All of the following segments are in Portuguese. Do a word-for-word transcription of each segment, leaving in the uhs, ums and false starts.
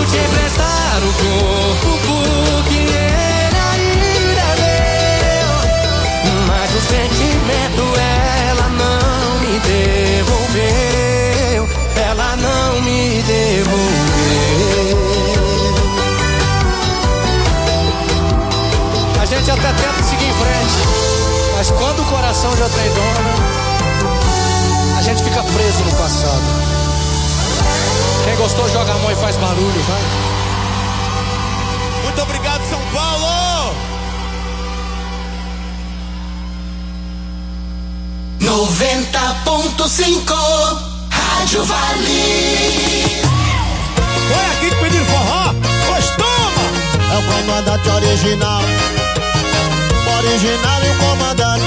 te emprestar o corpo porque ele ainda é meu. Mas o sentimento ela não me devolveu. Ela não me devolveu. A gente até tenta seguir em frente, mas quando o coração já tem dono, a gente fica preso no passado. Quem gostou joga a mão e faz barulho, vai. Muito obrigado, São Paulo. noventa ponto cinco Rádio Vale. Foi aqui que pediram forró? Pois toma! É o comandante original. Original e o comandante.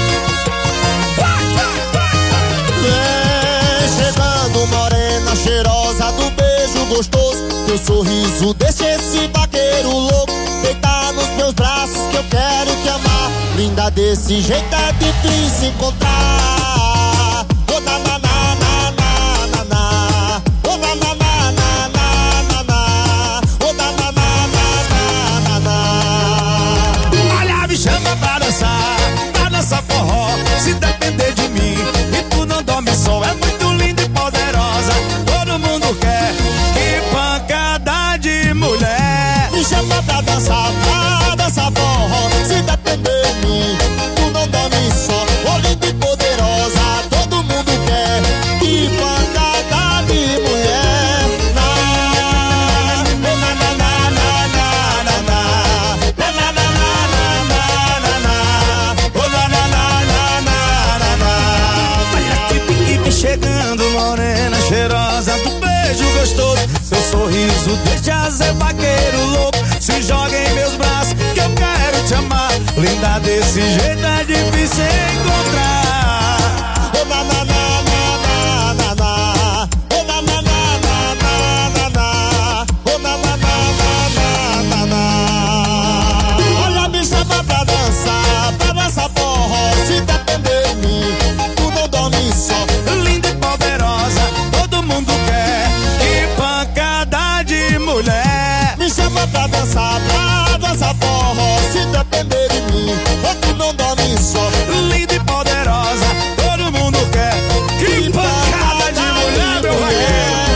Vem chegando morena cheirosa do beijo gostoso. Teu sorriso deixa esse vaqueiro louco deitar nos meus braços que eu quero te amar. Linda desse jeito é difícil se encontrar. Oh, na, na, na, na, na, na, na. Oh, na, na, na, na, na, na, na. Oh, na, na, na, na, na, na, na. Olha, me chama pra dançar, pra dançar forró. Se depender de mim e tu não dorme só, é muito linda e poderosa. Todo mundo quer, que pancada de mulher. Me chama pra dançar, pra dançar forró. Se depender de mim, tu não dorme só. Oh, linda e poderosa, todo mundo quer. Que pancada de mulher. Na, na, na, na, na, na, na, na. Na, na, na, na, na, na, na. Oh, na, na, na, na, na, na, na. Olha que pique chegando, morena cheirosa do beijo gostoso. Seu sorriso deixa ser vaqueiro louco. Se joga em meus braços que eu quero te amar. Linda desse jeito é difícil encontrar. Oh, na, na, na, na, na, na. Oh, na, na, na, na, na, na. Oh, na, na, na, na, na, na. Olha, me chama pra dançar, pra dançar forró. Se depender de mim, tu não dorme só. Linda e poderosa, todo mundo quer. Que pancada de mulher. Me chama pra dançar, pra dançar forró. Se depender de mim, tu não dorme só. Linda e poderosa, todo mundo quer. Que pancada de mulher, meu vaqueiro.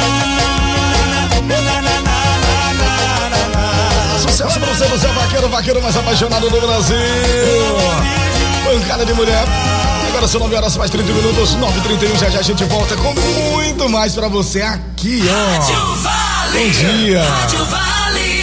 Sucesso pra você, você é o vaqueiro, o vaqueiro mais apaixonado do Brasil. Pancada de mulher. Agora são nove horas mais trinta minutos, nove e trinta e um, já já a gente volta com muito mais pra você aqui, ó. Rádio Vale. Bom dia. Rádio Vale.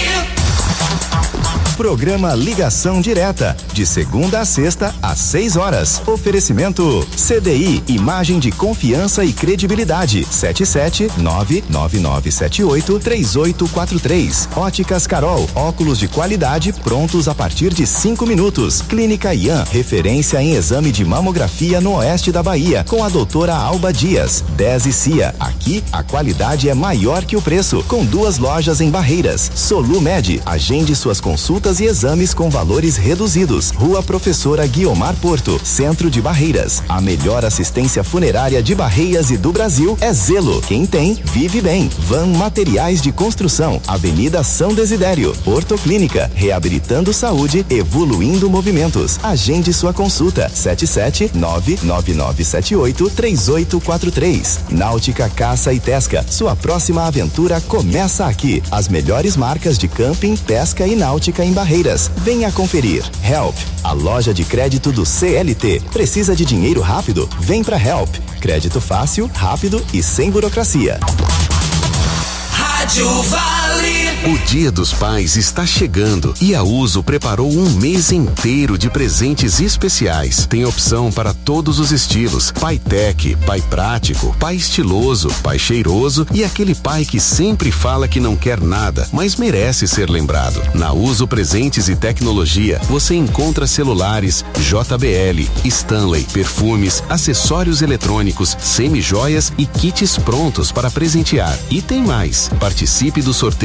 Programa Ligação Direta, de segunda a sexta, às seis horas. Oferecimento C D I, imagem de confiança e credibilidade. sete sete nove nove nove sete oito três oito quatro três. Óticas Carol, óculos de qualidade prontos a partir de cinco minutos. Clínica Ian, referência em exame de mamografia no oeste da Bahia, com a doutora Alba Dias. dez e Cia, aqui a qualidade é maior que o preço, com duas lojas em Barreiras. Solumed, agende suas consultas e exames com valores reduzidos. Rua Professora Guiomar Porto, Centro de Barreiras. A melhor assistência funerária de Barreiras e do Brasil é Zelo. Quem tem, vive bem. Van Materiais de Construção, Avenida São Desidério. Porto Clínica, reabilitando saúde, evoluindo movimentos. Agende sua consulta. sete sete nove nove nove sete oito três oito quatro três. Náutica Caça e Pesca, sua próxima aventura começa aqui. As melhores marcas de camping, pesca e náutica em Barreiras. Venha conferir. Help, a loja de crédito do C L T. Precisa de dinheiro rápido? Vem pra Help. Crédito fácil, rápido e sem burocracia. Rádio Vale. O Dia dos Pais está chegando e a Uso preparou um mês inteiro de presentes especiais. Tem opção para todos os estilos: pai tech, pai prático, pai estiloso, pai cheiroso e aquele pai que sempre fala que não quer nada, mas merece ser lembrado. Na Uso Presentes e Tecnologia, você encontra celulares J B L, Stanley, perfumes, acessórios eletrônicos, semi-joias e kits prontos para presentear. E tem mais. Participe do sorteio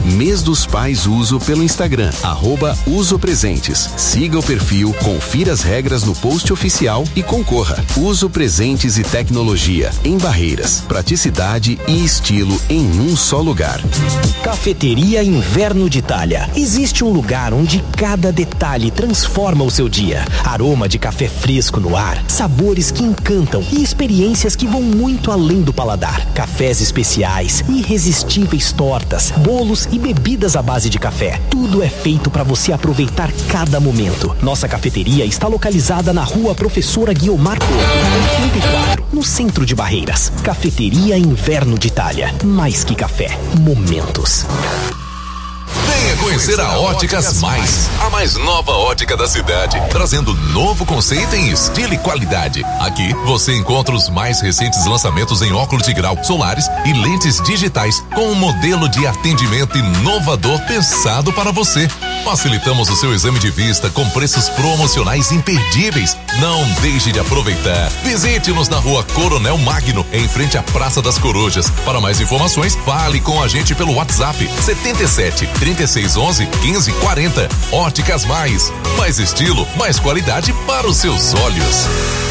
Mês dos Pais Uso pelo Instagram, arroba Uso Presentes. Siga o perfil, confira as regras no post oficial e concorra. Uso Presentes e Tecnologia em Barreiras. Praticidade e estilo em um só lugar. Cafeteria Inverno de Itália. Existe um lugar onde cada detalhe transforma o seu dia. Aroma de café fresco no ar, sabores que encantam e experiências que vão muito além do paladar. Cafés especiais, irresistíveis tortas, bolos e bebidas à base de café. Tudo é feito para você aproveitar cada momento. Nossa cafeteria está localizada na Rua Professora Guiomar Couto, oitenta e quatro, no centro de Barreiras. Cafeteria Inverno de Itália. Mais que café, momentos. Venha conhecer a Óticas Mais, a mais nova ótica da cidade, trazendo novo conceito em estilo e qualidade. Aqui você encontra os mais recentes lançamentos em óculos de grau, solares e lentes digitais, com um modelo de atendimento inovador pensado para você. Facilitamos o seu exame de vista com preços promocionais imperdíveis. Não deixe de aproveitar. Visite-nos na Rua Coronel Magno, em frente à Praça das Corujas. Para mais informações, fale com a gente pelo WhatsApp setenta e sete, trinta e seis, onze, quinze, quarenta. Óticas Mais. Mais estilo, mais qualidade para os seus olhos.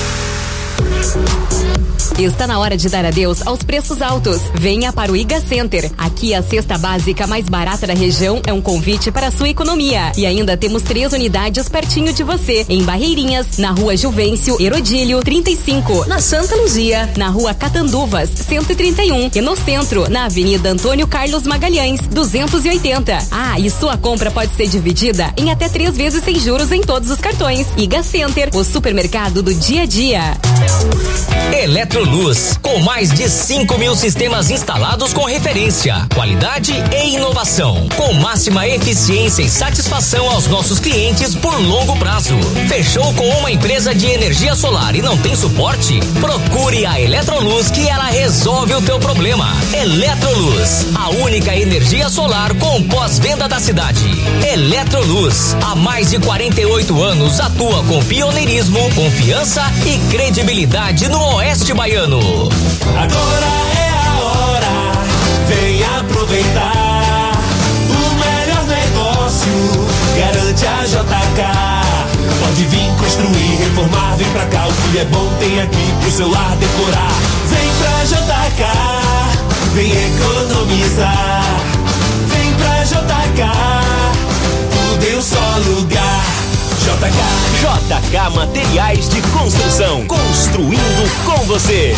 Está na hora de dar adeus aos preços altos. Venha para o Iga Center. Aqui a cesta básica mais barata da região é um convite para a sua economia. E ainda temos três unidades pertinho de você. Em Barreirinhas, na Rua Juvencio Herodílio trinta e cinco. Na Santa Luzia, na Rua Catanduvas cento e trinta e um. E no centro, na Avenida Antônio Carlos Magalhães duzentos e oitenta. Ah, e sua compra pode ser dividida em até três vezes sem juros em todos os cartões. Iga Center, o supermercado do dia a dia. Eletroluz, com mais de cinco mil sistemas instalados com referência, qualidade e inovação, com máxima eficiência e satisfação aos nossos clientes por longo prazo. Fechou com uma empresa de energia solar e não tem suporte? Procure a Eletroluz que ela resolve o teu problema. Eletroluz, a única energia solar com pós-venda da cidade. Eletroluz, há mais de quarenta e oito anos atua com pioneirismo, confiança e credibilidade no Oeste Baiano. Agora é a hora, vem aproveitar. O melhor negócio garante a J K. Pode vir construir, reformar, vem pra cá. O que é bom tem aqui pro seu lar decorar. Vem pra J K, vem economizar. Vem pra J K, tudo em um só lugar. J K. J K Materiais de Construção. Construindo com você.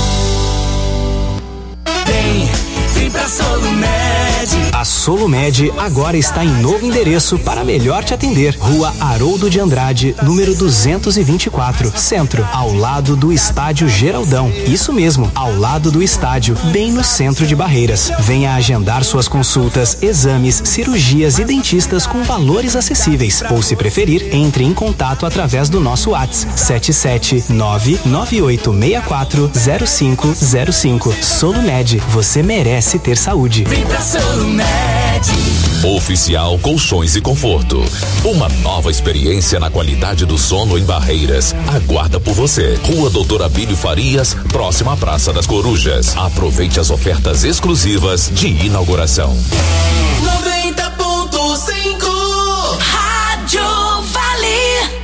Vem, vem pra Solumed. A Solumed agora está em novo endereço para melhor te atender. Rua Haroldo de Andrade, número duzentos e vinte e quatro, Centro, ao lado do Estádio Geraldão. Isso mesmo, ao lado do estádio, bem no centro de Barreiras. Venha agendar suas consultas, exames, cirurgias e dentistas com valores acessíveis. Ou, se preferir, entre em contato através do nosso WhatsApp sete sete nove nove oito seis quatro zero cinco zero cinco. Solumed, você merece ter saúde. Vem pra Solumed. Oficial Colchões e Conforto. Uma nova experiência na qualidade do sono em Barreiras. Aguarda por você. Rua Doutor Abílio Farias, próxima à Praça das Corujas. Aproveite as ofertas exclusivas de inauguração. noventa ponto cinco Rádio Vale.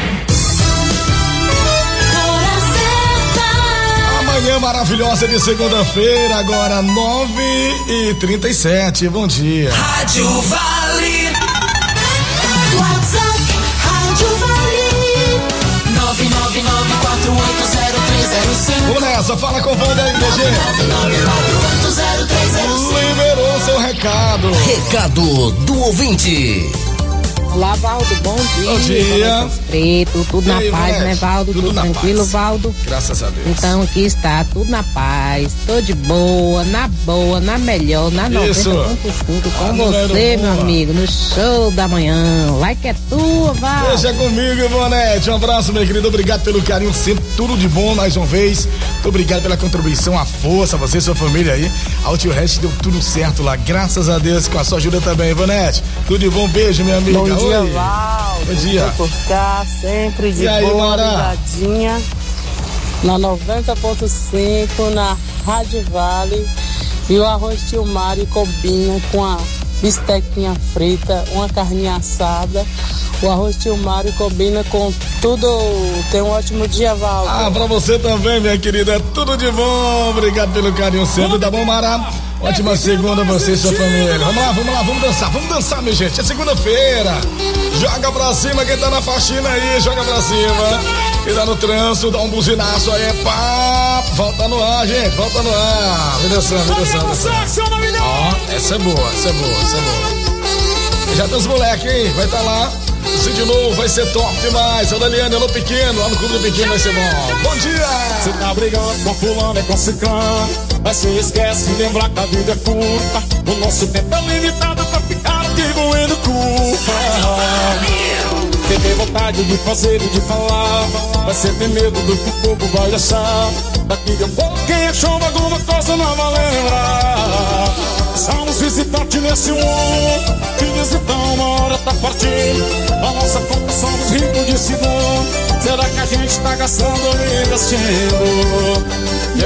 Manhã maravilhosa de segunda-feira, agora nove e trinta e sete. Bom dia. Rádio Vale. WhatsApp Rádio Vale. nove nove nove quatro oito zero três zero cinco. Vamos nessa, fala com o Wanda aí, D G. nove nove nove quatro oito zero três zero cinco. Liberou seu recado. Recado do ouvinte. Olá, Valdo, bom dia. Bom dia. Preto, tudo na aí, paz, Vanete? né, Valdo? Tudo Tudo, na tranquilo, paz. Valdo? Graças a Deus. Então aqui está, tudo na paz, tô de boa, na boa, na melhor, na Isso. noventa ponto cinco com A número você, meu boa. amigo, no show da manhã. Like é tua, Valdo. Deixa comigo, Ivonete. Um abraço, meu querido. Obrigado pelo carinho, sempre tudo de bom mais uma vez. Muito obrigado pela contribuição, a força, você e sua família aí. Ao Tio Rest deu tudo certo lá, graças a Deus, com a sua ajuda também, Ivonete. Tudo de bom, beijo, minha amiga. Bom dia, Oi. Valdo. Bom dia. Tô por cá, sempre de E aí, boa, Mara? ligadinha. Na noventa ponto cinco, na Rádio Vale. E o arroz tio Mário combina com a bistequinha frita, uma carninha assada. O arroz tio Mário combina com tudo. Tem um ótimo dia, Val. Ah, pra você também, minha querida. Tudo de bom. Obrigado pelo carinho sempre, tá bom, Mara? Ótima segunda pra você e sua família. Vamos lá, vamos lá, vamos dançar. Vamos dançar, minha gente. É segunda-feira. Joga pra cima quem tá na faxina aí. Joga pra cima. Quem tá no trânsito, dá um buzinaço aí. Pá. Volta no ar, gente. Volta no ar. Vem dançando, vem dançando. Ó, essa é boa, essa é boa, essa é boa. Já tem os moleques, hein? Vai estar tá lá. Se de novo vai ser top demais. Alô, Eliane, alô, Pequeno. Lá no Clube do Pequeno vai ser bom. Bom dia! Você tá brigando com fulano e com ciclano, mas você esquece de lembrar que a vida é curta. O nosso tempo é limitado pra ficar atribuindo culpa. Você tem vontade de fazer e de falar, mas você tem medo do que o povo vai achar. Daqui a pouco quem achou alguma coisa não vai lembrar. Somos visitantes nesse mundo que visitão uma hora tá partindo. A nossa conta somos ricos de segundo. Será que a gente tá gastando ou investindo? E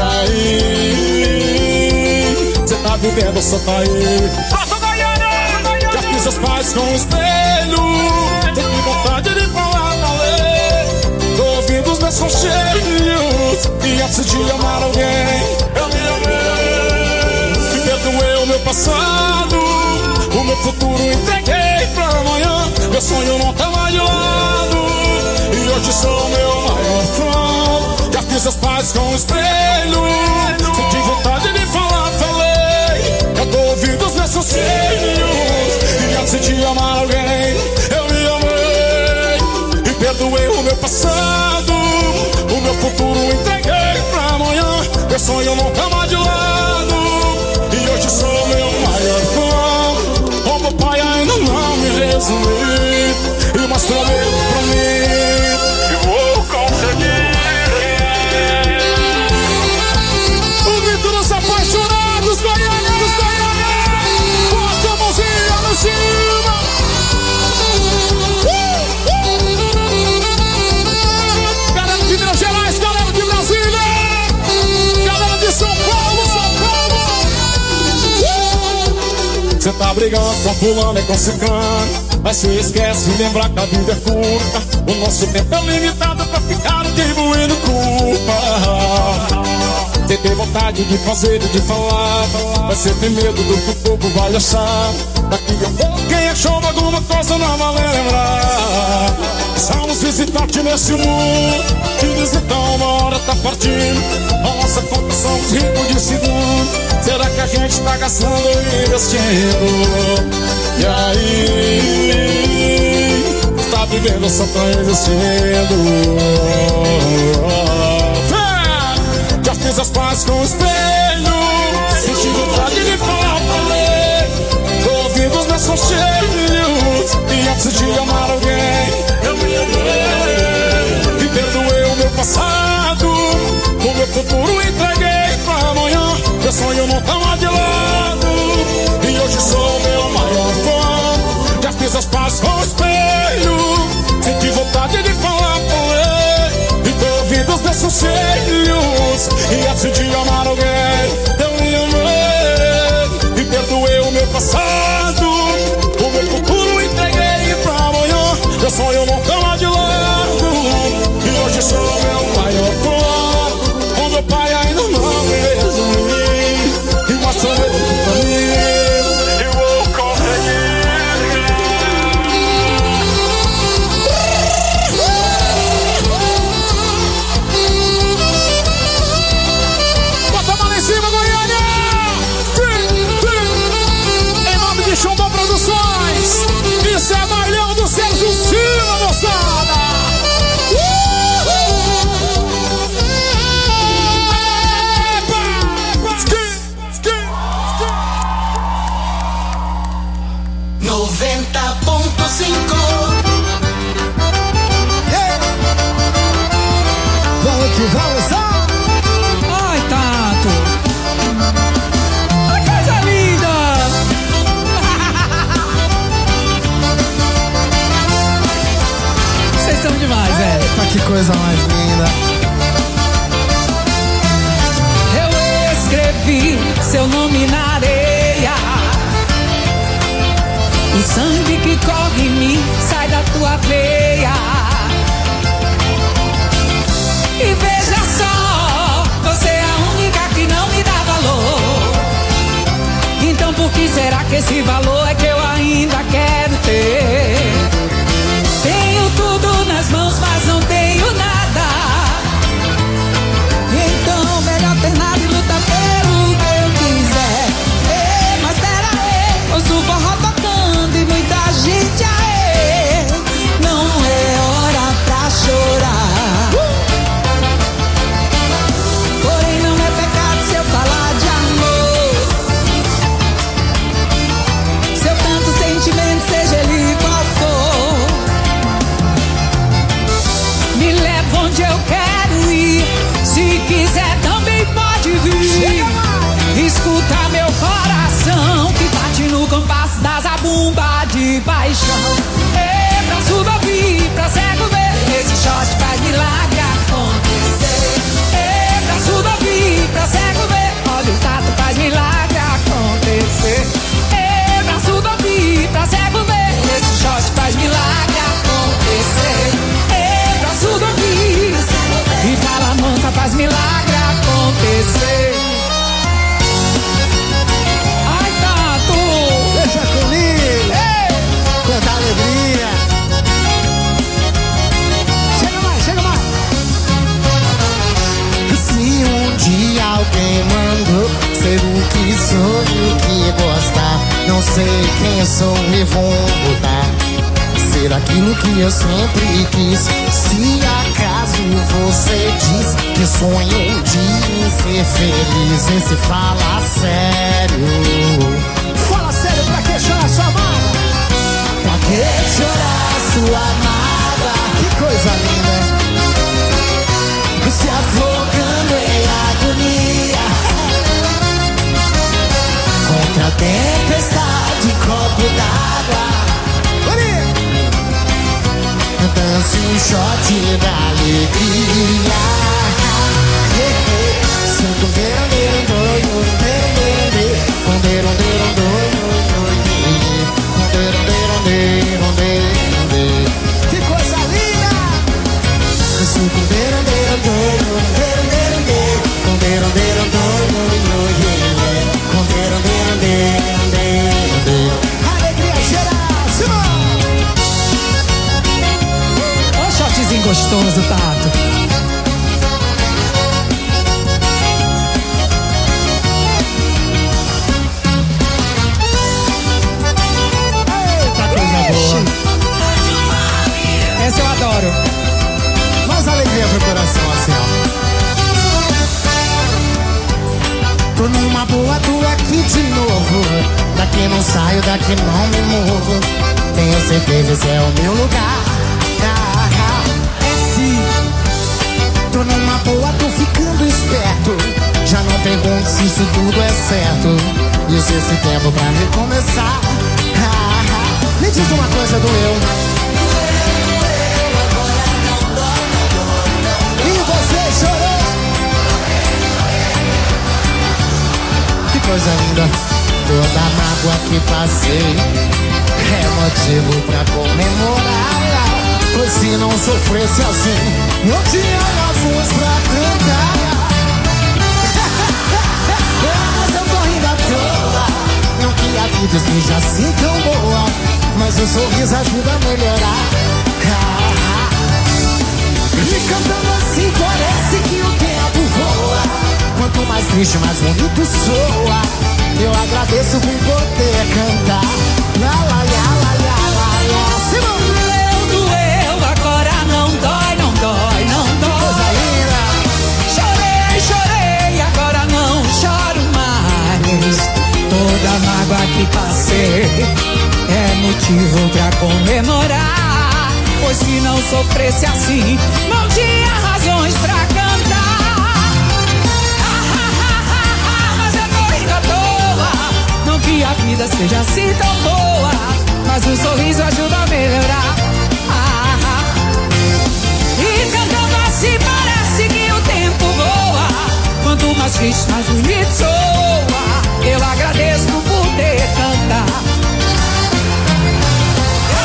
aí, cê tá vivendo, só tá aí. Já fiz seus pais com o espelho. Tem que vontade de falar na lei. Tô ouvindo os meus conselhos. E antes de amar alguém, eu me amei. Me perdoei o meu passado. O meu futuro entreguei pra amanhã. Meu sonho não tá mais de lado. E hoje sou meu maior fã. Já fiz as pazes com o espelho. Senti vontade de falar, falei. Eu tô ouvindo os meus conselhos. E antes de amar alguém, eu me amei. E perdoei o meu passado. O meu futuro entreguei pra amanhã. Meu sonho não tá mais de lado. E hoje sou meu maior fã. O meu pai ainda não me resumiu e mostrou mesmo pra mim que vou conseguir. O grito dos apaixonados, Goiânia, dos Goiânia. Bota a mãozinha no cima. uh, uh. Galera de Minas Gerais, galera de Brasília, galera de São Paulo, São Paulo. Cê tá brigando com fulano e com ciclano, mas cê esquece de lembrar que a vida é curta. O nosso tempo é limitado pra ficar atribuindo culpa. Cê tem vontade de fazer e de falar, mas cê tem medo do que o povo vai achar. Daqui a pouco quem achou alguma coisa não vai lembrar. Somos visitantes nesse mundo que visitão uma hora tá partindo. A nossa conta somos ricos de segundo. Será que a gente tá gastando e investindo? E aí, tá vivendo só tá existindo. Já fiz as pazes com o espelho. Senti vontade de falar, falei. Tô ouvindo os meus conselhos. E antes de amar alguém, eu me amei. E perdoei o meu passado. O meu futuro entreguei pra amanhã. Meu sonho não tá mais de lado. E hoje sou meu maior fã. Já fiz as pazes com o espelho. Senti vontade de falar, falei. E tô ouvindo os meus conselhos. E antes de amar alguém, eu me amei. E perdoei o meu passado. O meu futuro entreguei pra amanhã. Meu sonho não tá mais de lado. E hoje sou meu maior fã. O meu pai ainda não me resumiu. E mostrou mesmo pra mim. Eu vou conseguir. Bota a mão lá em cima, Goiânia! Em nome de Chumbão Produções. Isso é Bailão do Sérgio Silva, moçada! noventa ponto cinco. Vamos que vamos, só! Ai, Tato! Ai, coisa linda! Vocês são demais, velho. Eita, que coisa mais linda! Eu escrevi seu nome na areia. corre em mim, sai da tua veia. E veja só, você é a única que não me dá valor. Então por que será que esse valor é que eu ainda quero ter? Tenho tudo nas mãos, mas não tenho nada. Então melhor ter nada e lutar pelo que eu quiser. Ei, mas pera aí, ouço o forró tocando e muita gente aê. Não é hora pra chorar. uh! Porém não é pecado se eu falar de amor. Seu tanto sentimento, seja ele qual for, me leva onde eu quero ir. Se quiser também pode vir. Escuta meu coração que bate no compasso da zabumba de paixão. Ei, pra surdo ouvir, pra cego ver, esse shot faz milagre acontecer. Ei, pra surdo ouvir, pra cego ver, olha o tato faz milagre acontecer. Ei, pra surdo ouvir, pra cego ver, esse shot faz milagre acontecer. Ei, pra surdo ouvir, e fala mansa faz milagre acontecer. Ai, Tato, Deixa comigo. Quanta alegria. Chega mais, chega mais. Se um dia alguém mandou ser o que sou e o que gostar, não sei quem eu sou e vou mudar, ser aquilo que eu sempre quis. Se acaso você diz que sonho um dia em ser feliz, vê se fala sério. Fala sério, pra que chorar sua amada? Pra que chorar sua amada? Que coisa linda. Se afogando em agonia contra a tempestade, copo d'água. Dance um shot da alegria. Santo verão, doido, verão, verão, doido. Que coisa linda! Santo verão, doido, verão, verão, doido. Alegria geral, Simão! shotzinho gostoso, Tato. Eita, coisa boa. Essa eu adoro. Mais alegria pro coração, assim, ó. Tô numa boa, tô aqui de novo. Daqui não saio, daqui não me movo. Tenho certeza, esse é o meu lugar. Tô numa boa, tô ficando esperto. Já não pergunto se isso tudo é certo. E uso esse tempo pra recomeçar. Ah, ah. Me diz uma coisa, doeu. E você chorou. Que coisa linda. Toda a mágoa que passei é motivo pra comemorar. Pois se não sofresse assim, não tinha razões pra cantar. Mas eu tô rindo à toa. Não que a vida esteja assim tão boa, mas o sorriso ajuda a melhorar. E cantando assim parece que o tempo voa. Quanto mais triste, mais bonito soa. Eu agradeço por poder cantar. Lá, lá, lá, lá, lá, lá, lá. Simão! Agora não dói, não dói, não dói. Coisa linda. Chorei, chorei, agora não choro mais. Toda mágoa que passei é motivo pra comemorar. Pois se não sofresse assim, não tinha razões pra cantar. Ah, ah, ah, ah, ah, mas eu tô rindo à toa. Não que a vida seja assim tão boa, mas um sorriso ajuda a melhorar. E cantando assim parece que o tempo voa. Quanto mais triste, mais bonito soa. Eu agradeço por poder cantar.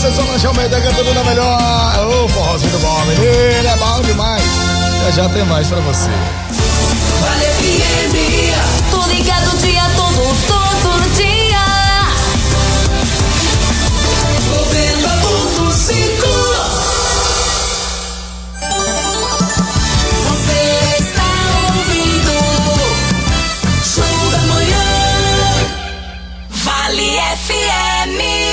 você só Lanchão Almeida cantando na melhor. Ô, forrozinho bom, menino, é bom demais. Já já tem mais pra você. Vale F M. Tô ligado o dia todo, todo dia. noventa ponto cinco. Você está ouvindo Show da Manhã. Vale F M.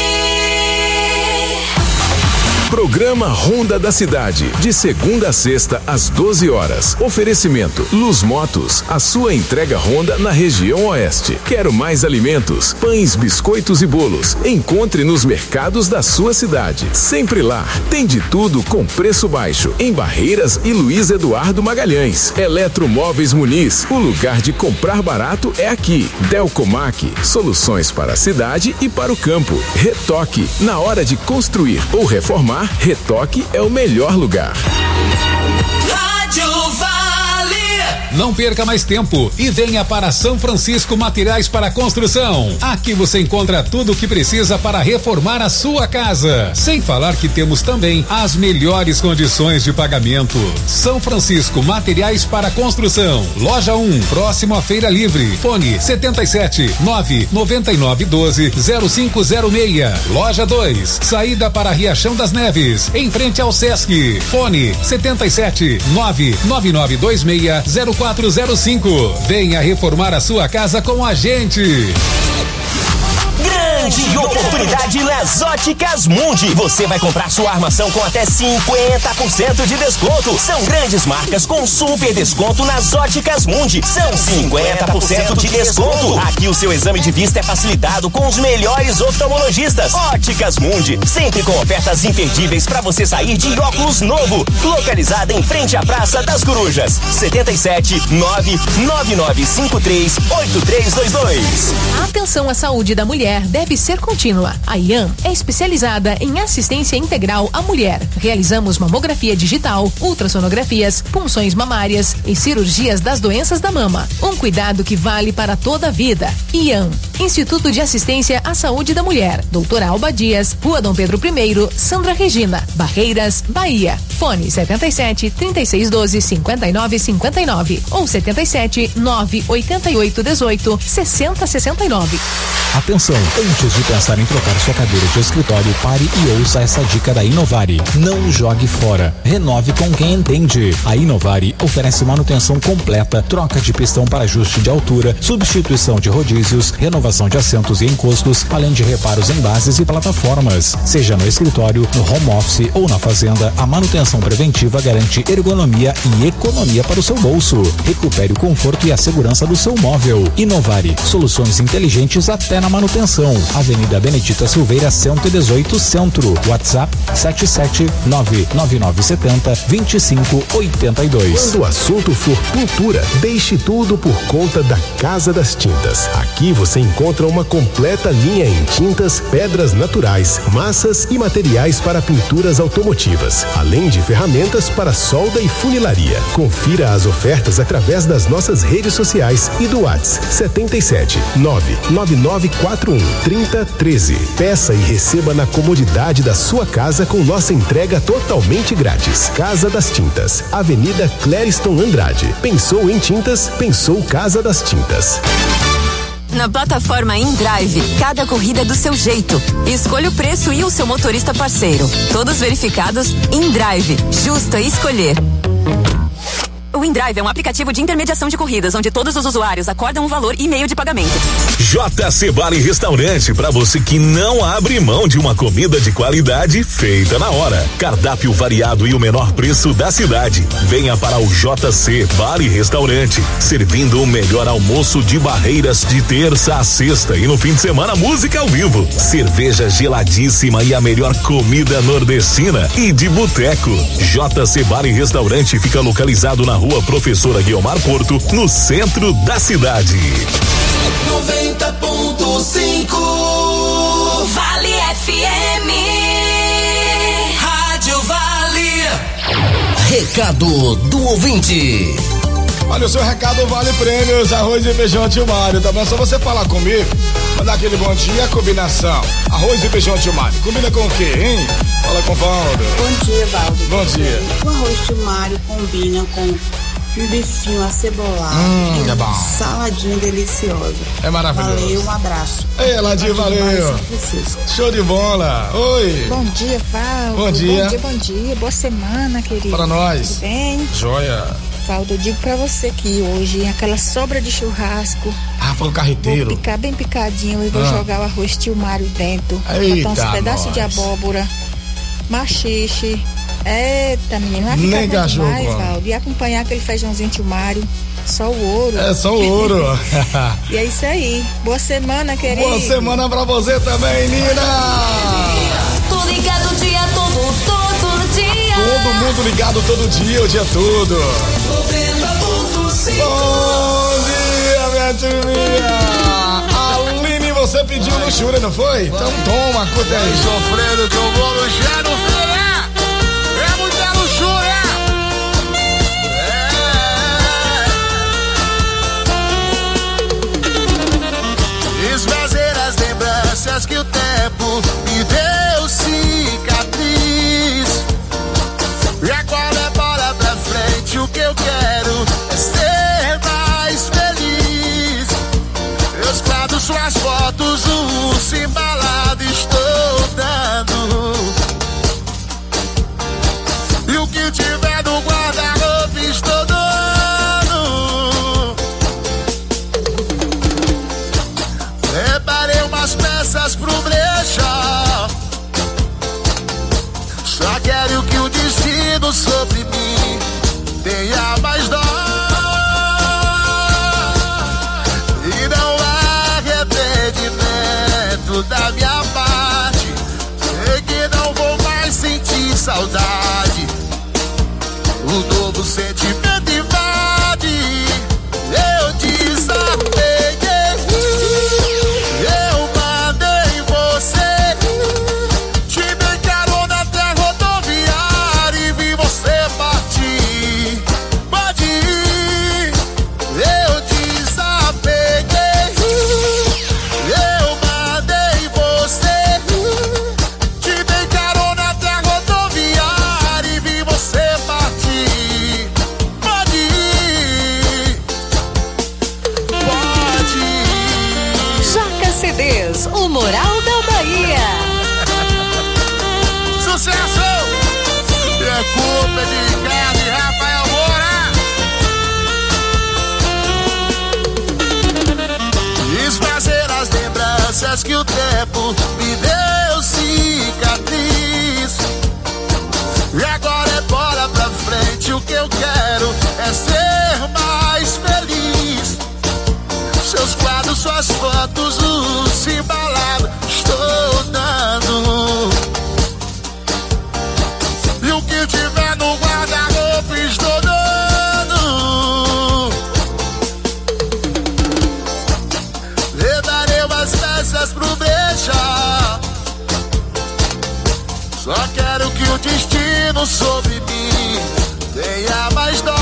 Programa Ronda da Cidade, de segunda a sexta às doze horas. Oferecimento Luz Motos, a sua entrega Honda na região oeste. Quero mais alimentos, pães, biscoitos e bolos. Encontre nos mercados da sua cidade. Sempre lá, tem de tudo com preço baixo. Em Barreiras e Luiz Eduardo Magalhães. Eletromóveis Muniz, o lugar de comprar barato é aqui. Delcomac, soluções para a cidade e para o campo. Retoque, na hora de construir ou reformar, Retoque é o melhor lugar. Rádio Vale. Não perca mais tempo e venha para São Francisco Materiais para Construção. Aqui você encontra tudo o que precisa para reformar a sua casa. Sem falar que temos também as melhores condições de pagamento. São Francisco Materiais para Construção. Loja um, próximo à Feira Livre. Fone setenta e sete, nove nove nove um dois, zero cinco zero seis. Loja dois, saída para Riachão das Neves, em frente ao Sesc. Fone setenta e sete, nove nove nove dois seis, zero quatro zero cinco. Venha reformar a sua casa com a gente. Grande oportunidade nas Óticas Mundi. Você vai comprar sua armação com até cinquenta por cento de desconto. São grandes marcas com super desconto nas Óticas Mundi. São cinquenta por cento de desconto. Aqui o seu exame de vista é facilitado com os melhores oftalmologistas. Óticas Mundi, sempre com ofertas imperdíveis para você sair de óculos novo. Localizada em frente à Praça das Corujas. setenta e sete, nove nove nove cinco três, oito três dois dois. A atenção à saúde da mulher deve ser contínua. A IAM é especializada em assistência integral à mulher. Realizamos mamografia digital, ultrassonografias, punções mamárias e cirurgias das doenças da mama. Um cuidado que vale para toda a vida. IAM, Instituto de Assistência à Saúde da Mulher. Doutora Alba Dias, Rua Dom Pedro I, Sandra Regina, Barreiras, Bahia. Fone setenta e sete, trinta e seis doze, cinquenta e nove cinquenta e nove ou setenta e sete, nove oitenta e oito dezoito, sessenta sessenta e nove. Atenção, antes de pensar em trocar sua cadeira de escritório, pare e ouça essa dica da Inovari. Não jogue fora. Renove com quem entende. A Inovari oferece manutenção completa, troca de pistão para ajuste de altura, substituição de rodízios, renovação de assentos e encostos, além de reparos em bases e plataformas. Seja no escritório, no home office ou na fazenda, a manutenção preventiva garante ergonomia e economia para o seu bolso. Recupere o conforto e a segurança do seu móvel. Inovari, soluções inteligentes até na manutenção. Avenida Benedita Silveira, cento e dezoito, Centro. WhatsApp sete sete nove nove nove sete zero, dois cinco oito dois. Quando o assunto for pintura, deixe tudo por conta da Casa das Tintas. Aqui você encontra uma completa linha em tintas, pedras naturais, massas e materiais para pinturas automotivas, além de ferramentas para solda e funilaria. Confira as ofertas através das nossas redes sociais e do WhatsApp setenta e sete, nove nove nove quatro um, três zero um três. Peça e receba na comodidade da sua casa com nossa entrega totalmente grátis. Casa das Tintas, Avenida Clériston Andrade. Pensou em tintas? Pensou Casa das Tintas. Na plataforma InDrive, cada corrida é do seu jeito. Escolha o preço e o seu motorista parceiro. Todos verificados. InDrive, justo a escolher. O InDrive é um aplicativo de intermediação de corridas, onde todos os usuários acordam um valor e meio de pagamento. J C Bar e Restaurante, para você que não abre mão de uma comida de qualidade feita na hora. Cardápio variado e o menor preço da cidade. Venha para o J C Bar e Restaurante, servindo o melhor almoço de Barreiras de terça a sexta e no fim de semana música ao vivo, cerveja geladíssima e a melhor comida nordestina e de boteco. J C Bar e Restaurante fica localizado na Rua Professora Guiomar Porto, no centro da cidade. noventa ponto cinco Vale F M. Rádio Vale. Recado do ouvinte. Olha, o seu recado vale prêmios, arroz e feijão tio Mário, tá bom? Só você falar comigo, mandar aquele bom dia, a combinação. Arroz e feijão tio Mário, combina com o quê, hein? Fala com o Valdo. Bom dia, Valdo. Bom dia. O arroz tio Mário combina com um bifinho acebolado. Hum, é bom. Saladinha deliciosa. É maravilhoso. Valeu, um abraço. Ei, Ladinho, valeu. Show de bola. Oi. Bom dia, Valdo. Bom dia. Bom dia, bom dia. Boa semana, querido. Para nós. Tudo bem? Joia. Valdo, eu digo pra você que hoje, aquela sobra de churrasco. Ah, foi um carreteiro. Vou picar bem picadinho e vou Ah. jogar o arroz tio Mário dentro. Eita, botar uns pedaços nós. de abóbora, machixe. Eita, menino, vai ficar Nem bom cachorro, demais, mano. Valdo. E acompanhar aquele feijãozinho tio Mário. Só o ouro. É só o ouro. E é isso aí. Boa semana, querido. Boa semana pra você também, Nina. Tô ligado o dia todo, todo dia. Todo mundo ligado todo dia, o dia todo. Bom dia, minha turminha. Aline, você pediu luxúria, não foi? Então toma, curta aí. Sofrendo que eu vou luxar no filé. É muita luxúria. É. Esvaziar as lembranças que o tempo me deu cicatriz. E agora é bola pra frente, o que eu quero é ser mais feliz. Meus quadros, suas fotos, o urso embalado estou dando. E o que tiver no guarda-roupa estou dando. Preparei umas peças pro brechó. Só quero que o destino sobre mim tenha mais dó. E não há arrependimento da minha parte. Sei que não vou mais sentir saudade. O novo sentimento invade. Eu desapeguei. Eu mandei você. Te dei carona até rodoviária e vi você partir. Pode ir. Eu desapeguei. Eu mandei você. Te dei carona até rodoviária e vi você partir. Pode ir. Pode ir. Joca C Ds, o Moral da Bahia. Sucesso! É culpa de Ricardo e Rafael Moura. Esvaziar as lembranças que o tempo me deu cicatriz. E agora é bola pra frente, o que eu quero é ser mais feliz. Seus quadros, suas fotos, o embalado estou dando. E o que tiver no guarda-roupa estou dando. Levarei umas peças pro brechó. Só quero que o destino sobre mim tenha mais dó.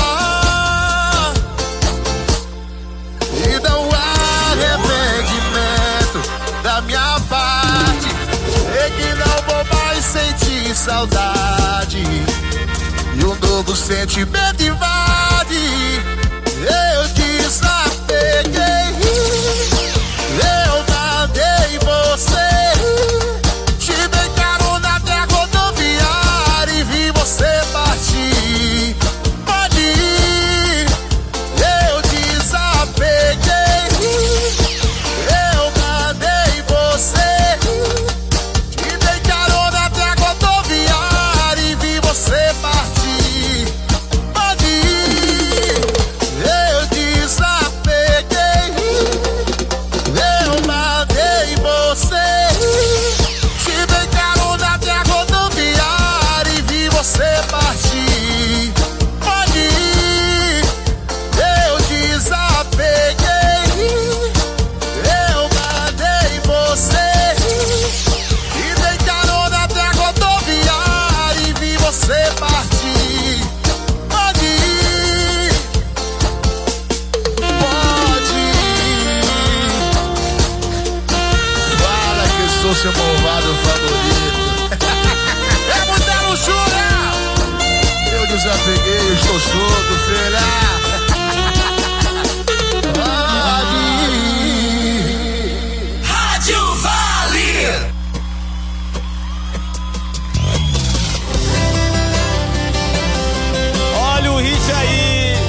E não há arrependimento da minha parte. Sei que não vou mais sentir saudade. E um novo sentimento invade. Eu desapeguei. Eu mandei você. Te dei carona até rodoviária e vi você partir. Pode ir. Eu desapeguei. Eu mandei você. Te dei carona até rodoviária e vi você partir. Pode ir. Eu desapeguei. Eu mandei você. Te dei carona até rodoviária e vi você partir. Pode ir. Eu desapeguei. Eu mandei você. Te dei carona até rodoviária e vi você partir. Pode ir. chuto, filha. Rádio Vale. Olha o hit aí.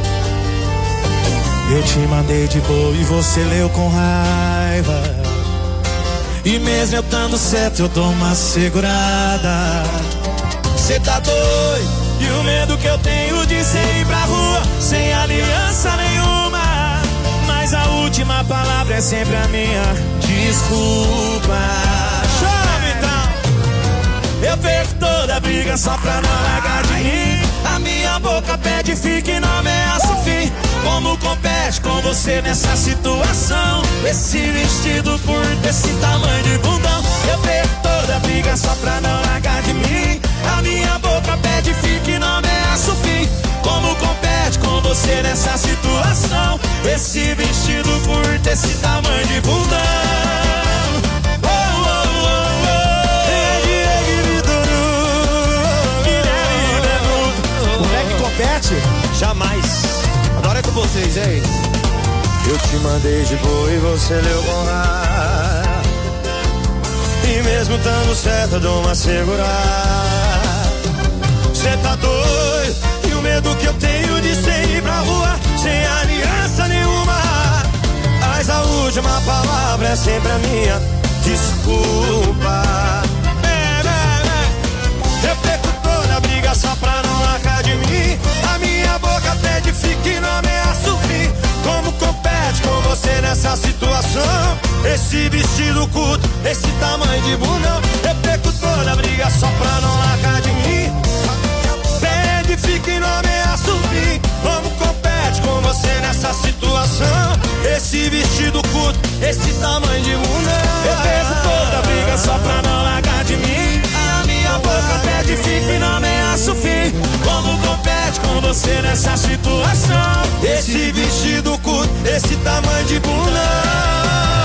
Eu te mandei de boa e você leu com raiva. E mesmo eu estando certo eu dou uma segurada. Cê tá doido? E o medo que eu tenho de cê ir pra rua sem aliança nenhuma. Mas a última palavra é sempre a minha. Desculpa. Chora, então. Eu perco toda briga só pra não largar de mim. A minha boca pede fique e não ameaça o fim. Como compete com você nessa situação? Esse vestido curto, esse tamanho de bundão. Eu perco toda briga só pra não largar de mim. A minha boca pede fique e não ameaça o fim. Como compete com você nessa situação? Esse vestido curto, esse tamanho de bundão. Oh, oh, oh, oh. Como é que compete? Jamais. Agora é com vocês, hein? Eu te mandei de boa e você leu com raiva. E mesmo estando certo eu dou uma segurada. Cê tá doido? E o medo que eu tenho de cê ir pra rua sem aliança nenhuma. Mas a última palavra é sempre a minha. Desculpa. É, é, é. Eu perco toda a briga só pra não largar de mim. A minha boca pede fique e não ameaça o fim. Como compete com você nessa situação? Esse vestido curto, esse tamanho de bundão. Eu perco toda a briga só pra não largar de mim. Pede fique e não ameaça o fim. Como compete com você nessa situação? Esse vestido curto, esse tamanho de bundão. Eu perco toda a briga só pra não largar de mim. A minha boca pede fique e não ameaça o fim. Como compete com você nessa situação? Esse vestido curto, esse tamanho de bundão.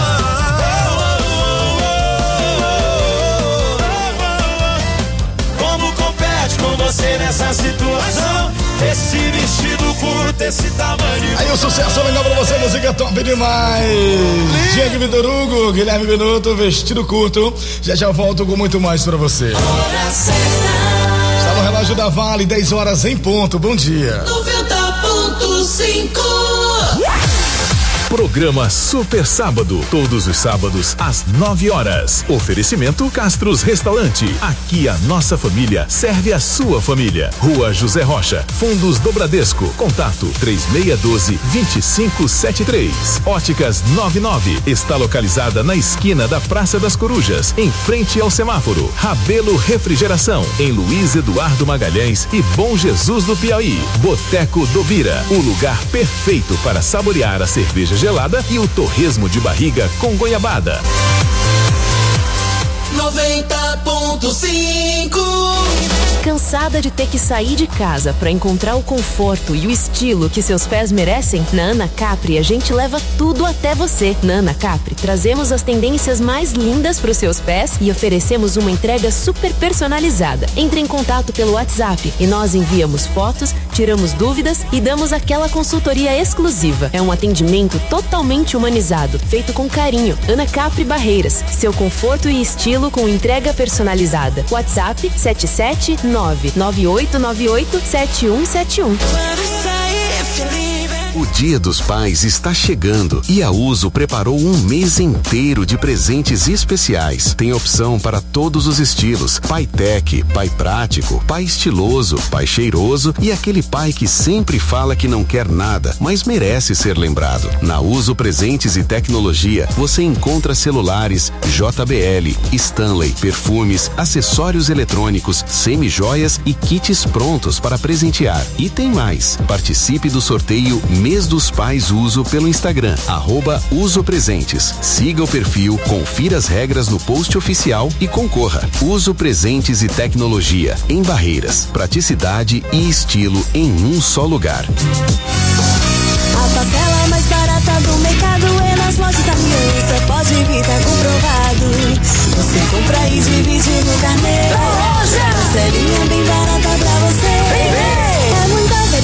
Como compete com você nessa situação? Esse vestido curto, esse tamanho de bundão. Aí o sucesso legal pra você, música top demais. Diego Vitor Hugo, Guilherme Benuto, vestido curto. Já já volto com muito mais pra você. Está no relógio da Vale, dez horas em ponto. Bom dia. noventa ponto cinco. Programa Super Sábado, todos os sábados às nove horas. Oferecimento Castros Restaurante. Aqui a nossa família serve a sua família. Rua José Rocha, Fundos do Bradesco. Contato três seis um dois, dois cinco sete três. Óticas nove nove está localizada na esquina da Praça das Corujas, em frente ao semáforo. Rabelo Refrigeração, em Luiz Eduardo Magalhães e Bom Jesus do Piauí. Boteco do Bira, o lugar perfeito para saborear a cerveja gelada e o torresmo de barriga com goiabada. noventa ponto cinco. Cansada de ter que sair de casa para encontrar o conforto e o estilo que seus pés merecem? Na Ana Capri a gente leva tudo até você. Na Ana Capri trazemos as tendências mais lindas para os seus pés e oferecemos uma entrega super personalizada. Entre em contato pelo WhatsApp e nós enviamos fotos, tiramos dúvidas e damos aquela consultoria exclusiva. É um atendimento totalmente humanizado, feito com carinho. Ana Capri Barreiras, seu conforto e estilo com entrega personalizada. WhatsApp sete sete nove nove oito nove oito sete um sete um. O Dia dos Pais está chegando e a Uso preparou um mês inteiro de presentes especiais. Tem opção para todos os estilos: pai tech, pai prático, pai estiloso, pai cheiroso e aquele pai que sempre fala que não quer nada, mas merece ser lembrado. Na Uso Presentes e Tecnologia, você encontra celulares, J B L, Stanley, perfumes, acessórios eletrônicos, semi-joias e kits prontos para presentear. E tem mais. Participe do sorteio Mês dos Pais Uso pelo Instagram, arroba Uso Presentes. Siga o perfil, confira as regras no post oficial e concorra. Uso Presentes e Tecnologia, em Barreiras. Praticidade e estilo em um só lugar. A parcela mais barata do mercado é nas lojas Aliança. Pode vir, tá comprovado. Você compra e divide no carnê. Parcelinha bem barata pra você. É muita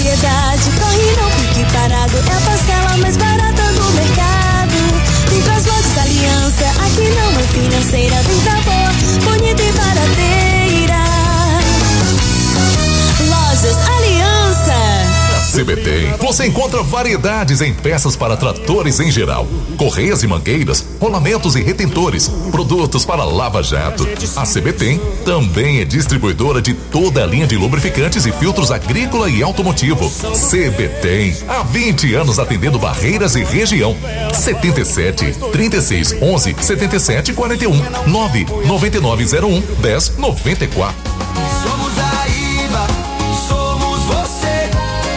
Você encontra variedades em peças para tratores em geral, correias e mangueiras, rolamentos e retentores, produtos para lava-jato. A C B T também é distribuidora de toda a linha de lubrificantes e filtros agrícola e automotivo. C B T, há vinte anos atendendo Barreiras e região. setenta e sete, trinta e seis, onze, setenta e sete, quarenta e um, nove nove nove zero um, dez noventa e quatro. Somos a I B A, somos você.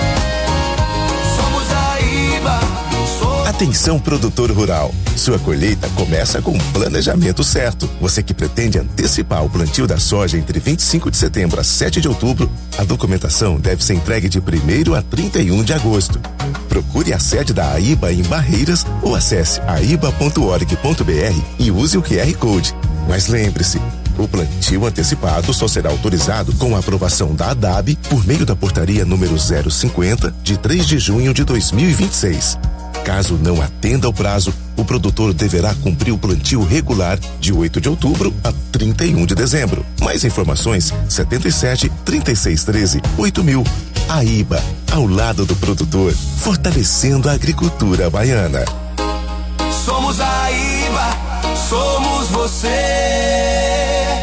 Somos a I B A. Atenção, produtor rural. Sua colheita começa com um planejamento certo. Você que pretende antecipar o plantio da soja entre vinte e cinco de setembro a sete de outubro, a documentação deve ser entregue de primeiro a trinta e um de agosto. Procure a sede da A I B A em Barreiras ou acesse aiba ponto org ponto br e use o Q R Code. Mas lembre-se, o plantio antecipado só será autorizado com a aprovação da A D A B por meio da portaria número zero cinquenta, de três de junho de dois mil e vinte e seis. Caso não atenda ao prazo, o produtor deverá cumprir o plantio regular de oito de outubro a trinta e um de dezembro. Mais informações, setenta e sete, trinta e seis, treze, oito mil. A I B A, ao lado do produtor, fortalecendo a agricultura baiana. Somos a I B A, somos você.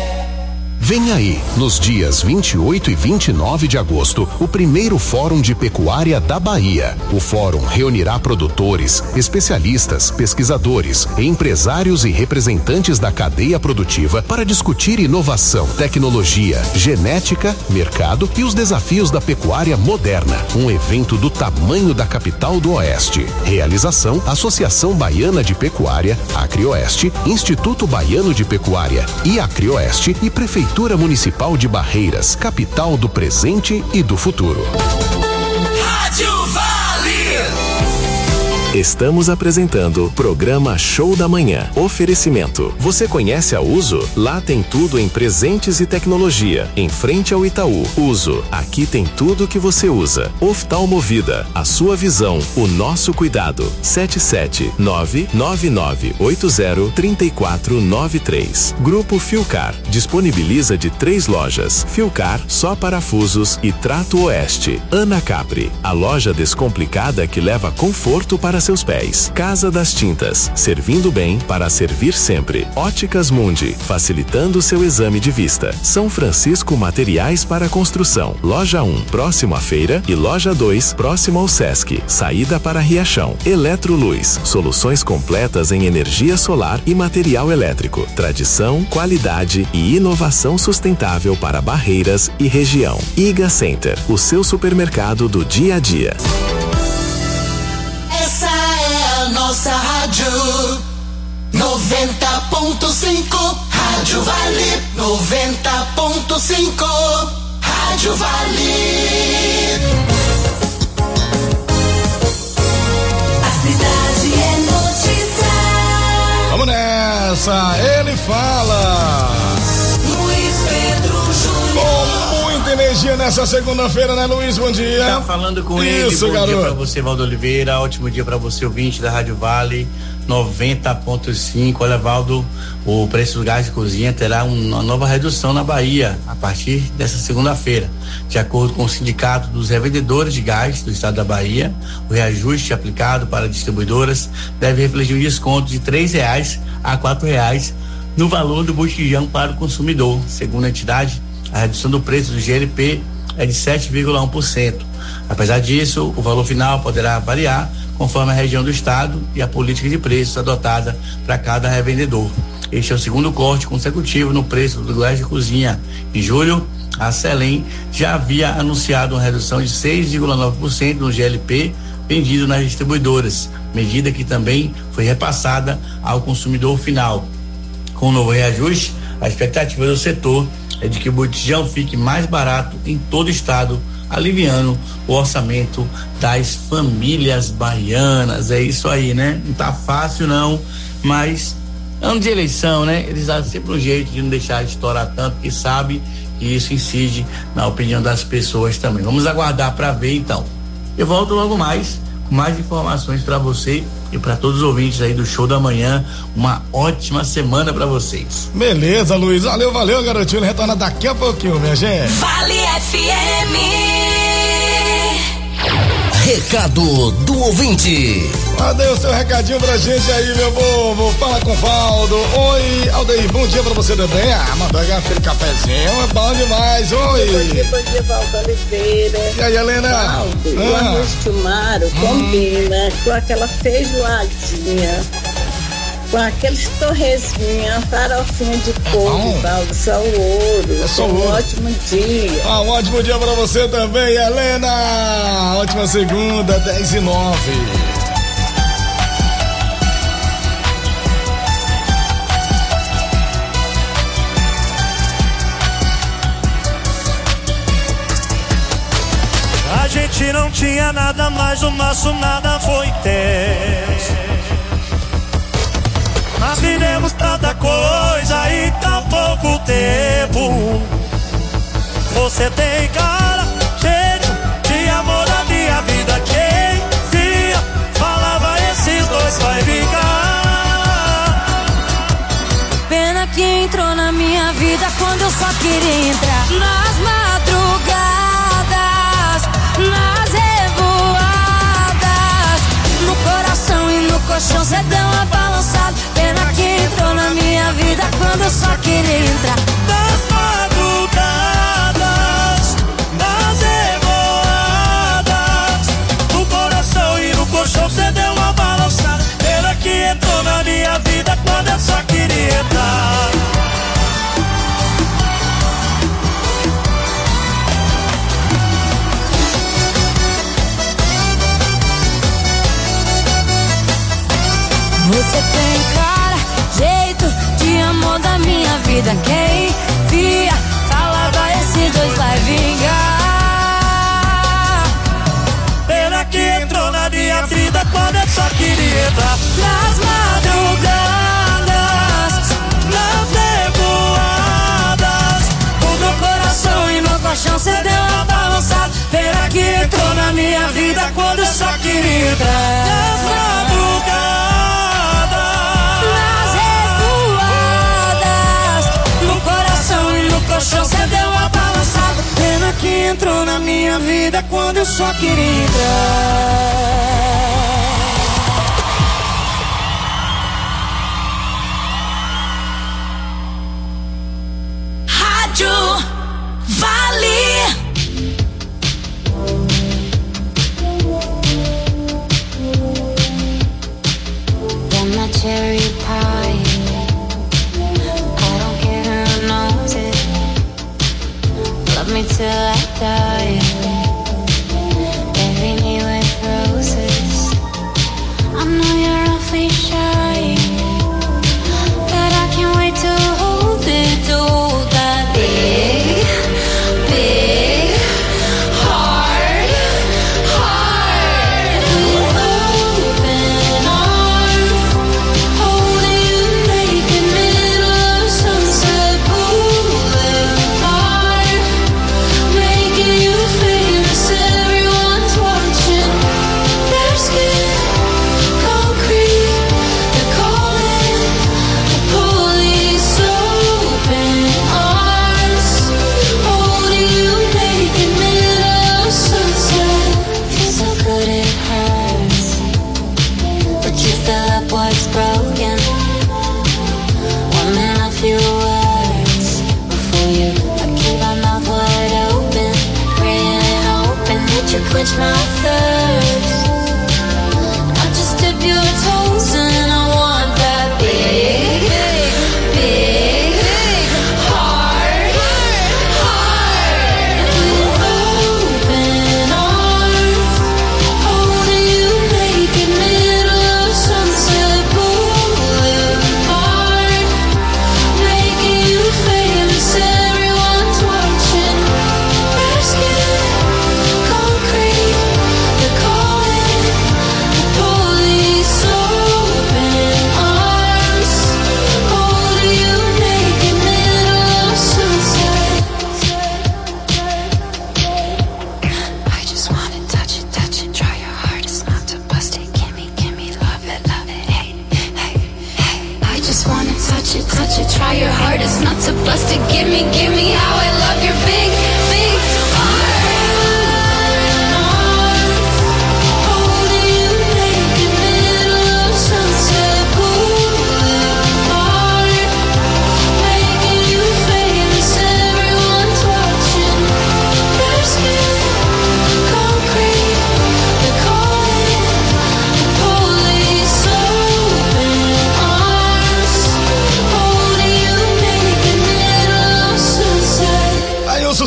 Vem aí, nos dias vinte e oito e vinte e nove de agosto, o primeiro Fórum de Pecuária da Bahia. O fórum reunirá produtores, especialistas, pesquisadores, empresários e representantes da cadeia produtiva para discutir inovação, tecnologia, genética, mercado e os desafios da pecuária moderna. Um evento do tamanho da capital do Oeste. Realização: Associação Baiana de Pecuária, Acrioeste, Instituto Baiano de Pecuária e Acrioeste e Prefeitura Municipal de Barreiras, capital do presente e do futuro. Rádio Vale. Estamos apresentando o programa Show da Manhã. Oferecimento. Você conhece a Uso? Lá tem tudo em presentes e tecnologia. Em frente ao Itaú. Uso. Aqui tem tudo que você usa. Oftalmovida. A sua visão. O nosso cuidado. sete sete nove nove nove oito zero três quatro nove três. Grupo Filcar. Disponibiliza de três lojas. Filcar, só parafusos e Trato Oeste. Ana Capri. A loja descomplicada que leva conforto para seus pés. Casa das Tintas, servindo bem para servir sempre. Óticas Mundi, facilitando seu exame de vista. São Francisco Materiais para Construção. Loja um, próximo à feira, e Loja dois, próximo ao Sesc. Saída para Riachão. Eletroluz, soluções completas em energia solar e material elétrico. Tradição, qualidade e inovação sustentável para Barreiras e região. Iga Center, o seu supermercado do dia a dia. Essa é a nossa rádio noventa ponto cinco. Rádio Vale noventa ponto cinco. Rádio Vale. A cidade é notícia. Vamos nessa, ele fala. Luiz Pedro Júnior. Com muita energia nessa segunda-feira, né, Luiz? Bom dia. Tá falando com ele. Isso, bom garoto. dia pra você, Valdo Oliveira. Ótimo dia pra você, ouvinte da Rádio Vale noventa ponto cinco. Olha, Valdo, o preço do gás de cozinha terá uma nova redução na Bahia a partir dessa segunda-feira. De acordo com o Sindicato dos Revendedores de Gás do Estado da Bahia, o reajuste aplicado para distribuidoras deve refletir um desconto de três reais a quatro reais no valor do botijão para o consumidor. Segundo a entidade, a redução do preço do G L P é de sete vírgula um por cento. Apesar disso, o valor final poderá variar conforme a região do estado e a política de preços adotada para cada revendedor. Este é o segundo corte consecutivo no preço do gás de cozinha. Em julho, a Selem já havia anunciado uma redução de seis vírgula nove por cento no G L P vendido nas distribuidoras, medida que também foi repassada ao consumidor final. Com o novo reajuste, a expectativa do setor é de que o botijão fique mais barato em todo o estado, aliviando o orçamento das famílias baianas. É isso aí, né? Não tá fácil não, mas ano de eleição, né? Eles dão sempre um jeito de não deixar de estourar tanto, porque sabe que isso incide na opinião das pessoas também. Vamos aguardar para ver então. Eu volto logo mais com mais informações para você e para todos os ouvintes aí do Show da Manhã. Uma ótima semana para vocês. Beleza, Luiz. Valeu, valeu, garotinho. Ele retorna daqui a pouquinho, minha gente. Vale F M. Recado do ouvinte. Mandei o seu recadinho pra gente aí, meu povo. Fala com o Valdo. Oi, Aldeir, bom dia pra você também. Ah, mandou aquele cafezinho, é bom demais. Oi. Bom dia, bom dia, Valdo Oliveira. E aí, Helena? Valdo, ah. o arroz Chumaro hum. combina com aquela feijoadinha, com aqueles torresminhos, farofinha de couve, Valdo, só o ouro. É só o ouro. Um ótimo dia. Ah, um ótimo dia pra você também, Helena. Ótima segunda, dez e nove. A gente não tinha nada, mas o nosso nada foi tenso. Nós vivemos tanta coisa em tão pouco tempo. Você tem cara, jeito de amor da minha vida. Quem via, falava esses dois vai ficar. Pena que entrou na minha vida quando eu só queria entrar. Nas madrugadas, nas revoadas, no coração e no colchão cê deu uma balançada. Pena que entrou na minha vida quando eu só queria entrar. Nas madrugadas, nas revoadas, no coração e no colchão cê deu uma balançada. Pena que entrou na minha vida quando eu só queria entrar. Você tem cara, jeito de amor da minha vida. Quem via, falava esses dois vai vingar. Pena que entrou na minha vida quando eu só queria entrar. Nas madrugadas, nas revoadas, no meu coração e no colchão cê deu uma balançada. Pena que entrou na minha vida quando eu só queria entrar. Nas madrugadas, no colchão cê deu uma balançada. Pena que entrou na minha vida quando eu só queria entrar. Rádio Vale. You're my cherry pie. Love me till I die. Bury me with roses. I know you're awfully shy, but I can't wait to hold it, to hold that big, big, hard, hard, open arms, holding you naked, middle of Sunset Boulevard. Making you famous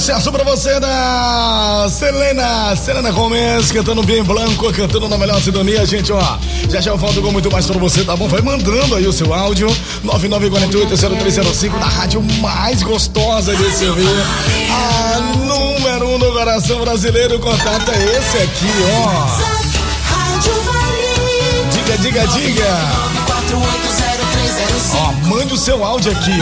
sucesso pra você da Selena, Selena Gomes, cantando bem branco, cantando na melhor sintonia, gente, ó. Já já eu volto com muito mais pra você, tá bom? Vai mandando aí o seu áudio, nove nove quatro oito zero três zero cinco, da rádio mais gostosa desse ouvir. A número um do coração brasileiro, o contato é esse aqui, ó. Diga, diga, diga. Ó, mande o seu áudio aqui,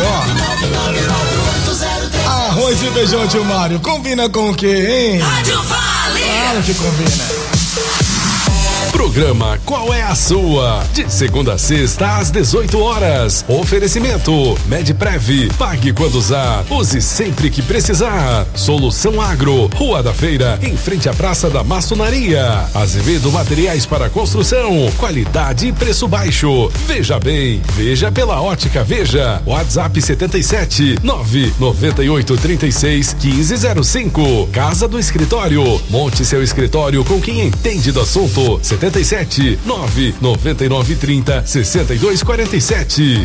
ó. Arroz e feijão, tio Mário, combina com o quê, hein? Rádio Vale. Claro que combina. Programa Qual é a Sua? De segunda a sexta às dezoito horas. Oferecimento Medprev. Pague quando usar. Use sempre que precisar. Solução Agro. Rua da Feira, em frente à Praça da Maçonaria. Azevedo Materiais para Construção. Qualidade e preço baixo. Veja bem. Veja pela Ótica Veja. WhatsApp setenta e sete nove noventa e oito trinta e seis quinze zero cinco. Casa do Escritório. Monte seu escritório com quem entende do assunto. setenta e sete nove noventa e nove trinta sessenta e dois quarenta e sete.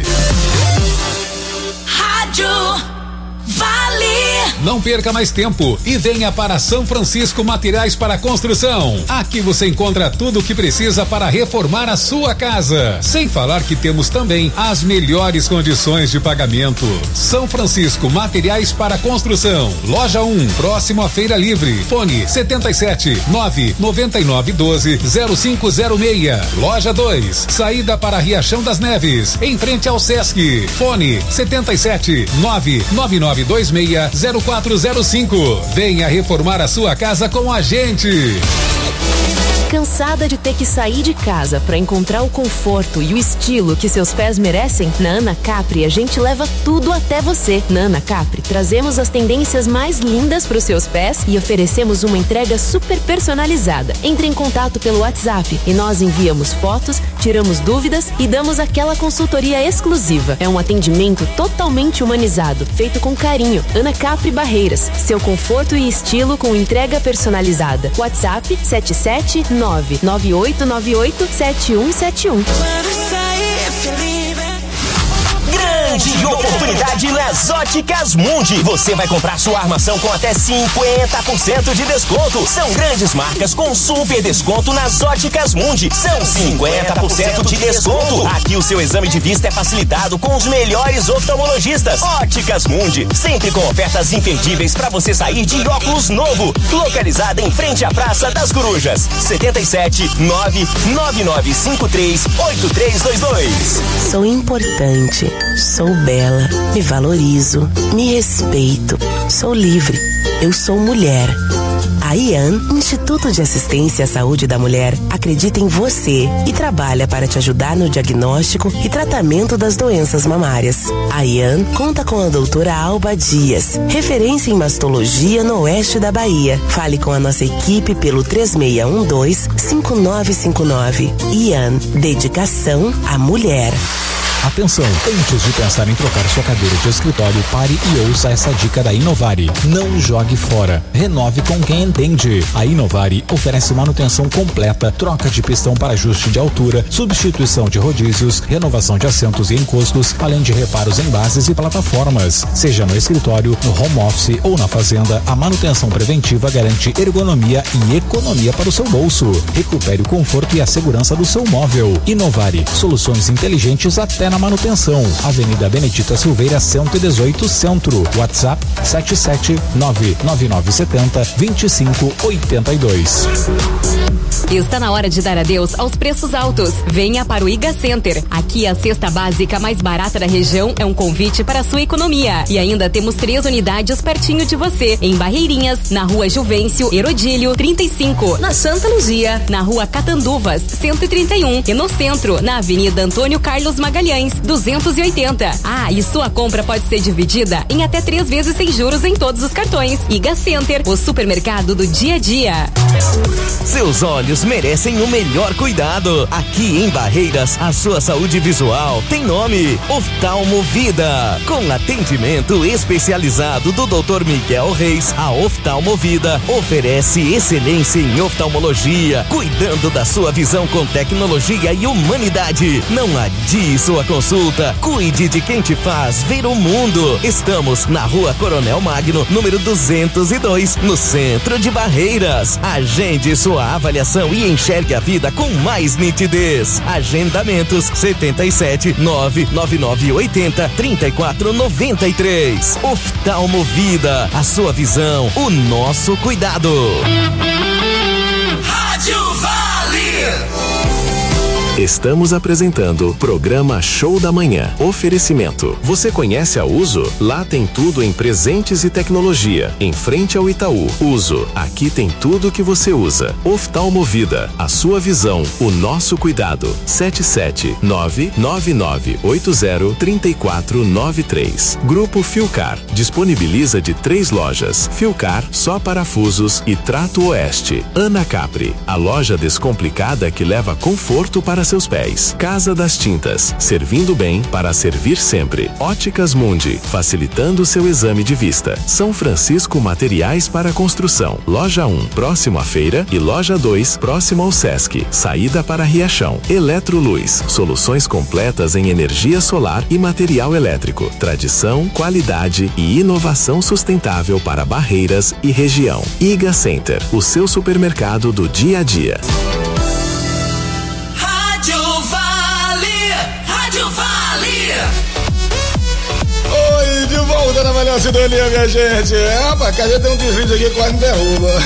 Rádio Vale. Não perca mais tempo e venha para São Francisco Materiais para Construção. Aqui você encontra tudo o que precisa para reformar a sua casa. Sem falar que temos também as melhores condições de pagamento. São Francisco Materiais para Construção. Loja um, próximo à Feira Livre. Fone setenta e sete nove noventa e nove doze zero cinco zero seis. Loja dois, saída para Riachão das Neves, em frente ao Sesc. Fone setenta e sete nove nove nove dois seis zero quatro zero cinco. Venha reformar a sua casa com a gente. Cansada de ter que sair de casa para encontrar o conforto e o estilo que seus pés merecem? Na Ana Capri a gente leva tudo até você. Na Ana Capri trazemos as tendências mais lindas para os seus pés e oferecemos uma entrega super personalizada. Entre em contato pelo WhatsApp e nós enviamos fotos, tiramos dúvidas e damos aquela consultoria exclusiva. É um atendimento totalmente humanizado, feito com carinho. Ana Capri Barreiras, seu conforto e estilo com entrega personalizada. WhatsApp sete sete nove nove oito nove oito sete um sete um. Grande oportunidade nas Óticas Mundi. Você vai comprar sua armação com até cinquenta por cento de desconto. São grandes marcas com super desconto nas Óticas Mundi. São cinquenta por cento de desconto. Aqui o seu exame de vista é facilitado com os melhores oftalmologistas. Óticas Mundi, sempre com ofertas imperdíveis para você sair de óculos novo. Localizada em frente à Praça das Corujas. setenta e sete nove nove nove cinco três oito três dois dois. Sou importante. Sou bela, me valorizo, me respeito, sou livre, eu sou mulher. A IAN, Instituto de Assistência à Saúde da Mulher, acredita em você e trabalha para te ajudar no diagnóstico e tratamento das doenças mamárias. A IAN conta com a doutora Alba Dias, referência em mastologia no oeste da Bahia. Fale com a nossa equipe pelo três seis um dois cinco nove cinco nove. IAN, dedicação à mulher. Atenção, antes de pensar em trocar sua cadeira de escritório, pare e ouça essa dica da Inovari. Não jogue fora. Renove com quem entende. A Inovari oferece manutenção completa, troca de pistão para ajuste de altura, substituição de rodízios, renovação de assentos e encostos, além de reparos em bases e plataformas. Seja no escritório, no home office ou na fazenda, a manutenção preventiva garante ergonomia e economia para o seu bolso. Recupere o conforto e a segurança do seu móvel. Inovari, soluções inteligentes até na manutenção. Avenida Benedita Silveira, cento e dezoito, Centro. WhatsApp sete sete nove nove nove sete zero dois cinco oito dois. Está na hora de dar adeus aos preços altos. Venha para o Iga Center. Aqui a cesta básica mais barata da região é um convite para a sua economia. E ainda temos três unidades pertinho de você. Em Barreirinhas, na Rua Juvencio Herodílio trinta e cinco. Na Santa Luzia, na Rua Catanduvas cento e trinta e um. E no centro, na Avenida Antônio Carlos Magalhães duzentos e oitenta. Ah, e sua compra pode ser dividida em até três vezes sem juros em todos os cartões. Iga Center, o supermercado do dia a dia. Seus olhos merecem o melhor cuidado. Aqui em Barreiras, a sua saúde visual tem nome: Oftalmovida. Com atendimento especializado do doutor Miguel Reis, a Oftalmovida oferece excelência em oftalmologia, cuidando da sua visão com tecnologia e humanidade. Não adie sua consulta. Cuide de quem te faz ver o mundo. Estamos na Rua Coronel Magno, número duzentos e dois, no centro de Barreiras. Agende sua avaliação e enxergue a vida com mais nitidez. Agendamentos setenta e sete, nove nove nove oito zero, três quatro nove três. Oftalmo Vida, a sua visão, o nosso cuidado. Rádio Vale. Estamos apresentando o programa Show da Manhã. Oferecimento. Você conhece a Uso? Lá tem tudo em presentes e tecnologia. Em frente ao Itaú. Uso. Aqui tem tudo que você usa. Oftalmo Vida. A sua visão. O nosso cuidado. sete sete nove nove nove oito zero três quatro nove três. Grupo Filcar. Disponibiliza de três lojas. Filcar, só parafusos e Trato Oeste. Ana Capri. A loja descomplicada que leva conforto para seus pés. Casa das Tintas, servindo bem para servir sempre. Óticas Mundi, facilitando seu exame de vista. São Francisco Materiais para Construção. Loja um, próximo à feira, e Loja dois, próximo ao Sesc. Saída para Riachão. Eletroluz, soluções completas em energia solar e material elétrico. Tradição, qualidade e inovação sustentável para Barreiras e região. Iga Center, o seu supermercado do dia a dia. Oi, de volta na melhor sintonia, minha gente. É, rapaz, cadê? Tem um deslize aqui que quase me derruba.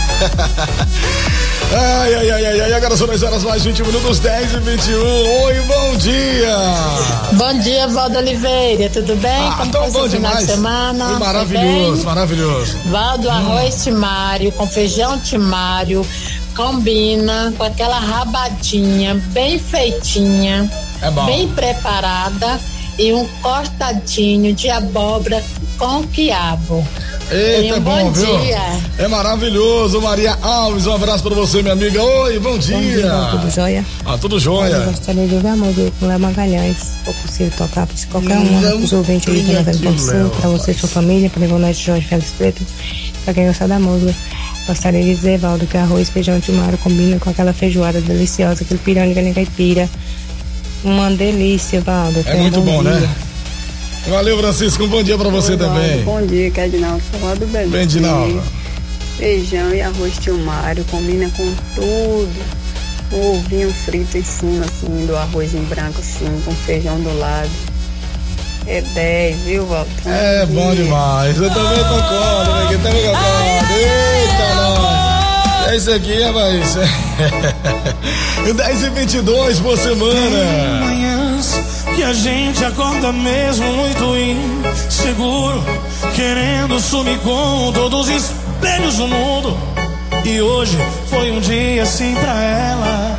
Ai, ai, ai, ai, ai, agora são dez horas mais vinte minutos, dez e vinte e um. Oi, bom dia. Bom dia, Valdo Oliveira, tudo bem? Ah, como tão foi bom seu final demais. de semana? Foi maravilhoso, maravilhoso. Valdo, arroz timário, com feijão timário, combina com aquela rabadinha bem feitinha, é bom. Bem preparada e um cortadinho de abóbora com quiabo. Eita, um bom, bom viu? dia. É maravilhoso, Maria Alves, um abraço pra você, minha amiga. Oi, bom dia. Bom dia, tudo jóia? Ah, tudo jóia. Eu gostaria de ouvir a música com Léo Magalhães, se for possível tocar para qualquer um Não dos ouvintes ali da noventa ponto cinco, para você e sua família, para Ivonete Jorge Félix Preto, para quem gostar da música. Gostaria de dizer, Valdo, que arroz, feijão timário combina com aquela feijoada deliciosa, aquele pirão de galinha caipira. Uma delícia, Valdo. É muito bom, dia. né? Valeu, Francisco, um bom dia pra você Oi, também. Bom dia, que é Edinaldo, lá do Belo. Bem, Edinaldo. Feijão e arroz tilmário, combina com tudo. Um ovinho frito em cima, assim, do arroz em branco, assim, com feijão do lado. É dez, viu, Walter? É bom demais, eu também concordo, né? Eu também concordo. Eita, nós. É isso aqui, rapaz. dez e vinte e dois por semana. Tem manhãs que a gente acorda mesmo muito inseguro, querendo sumir com todos os espelhos do mundo. E hoje foi um dia assim pra ela.